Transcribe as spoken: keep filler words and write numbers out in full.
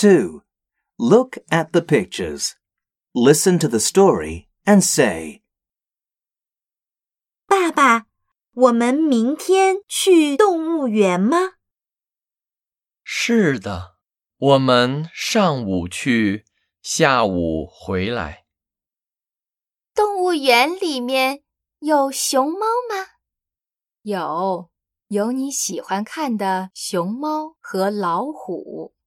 two. Look at the pictures. Listen to the story and say, 爸爸，我们明天去动物园吗？ 是的，我们上午去，下午回来。 动物园里面有熊猫吗？ 有，有你喜欢看的熊猫和老虎。